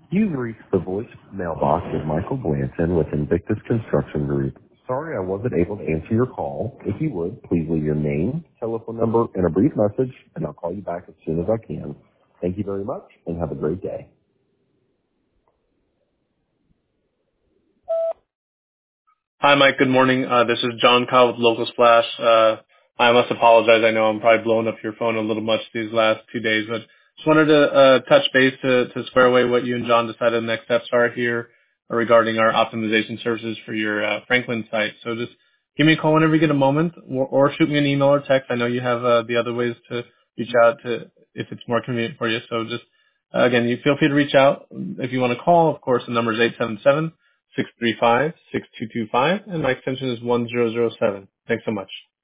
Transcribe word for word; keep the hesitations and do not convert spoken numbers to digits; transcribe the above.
You've reached the voice mailbox of Michael Blanton with Invictus Construction Group. Sorry I wasn't able to answer your call. If you would, please leave your name, telephone number, and a brief message, and I'll call you back as soon as I can. Thank you very much, and have a great day. Hi, Mike. Good morning. Uh, this is John Kyle with Local Splash. Uh, I must apologize. I know I'm probably blowing up your phone a little much these last two days, but just wanted to uh, touch base to, to square away what you and John decided the next steps are here regarding our optimization services for your uh, Franklin site. So just give me a call whenever you get a moment, or, or shoot me an email or text. I know you have uh, the other ways to reach out to if it's more convenient for you. So just uh, again, you feel free to reach out if you want to call. Of course, the number is eight seven seven six three five, six two two five, and my extension is one zero zero seven. Thanks so much.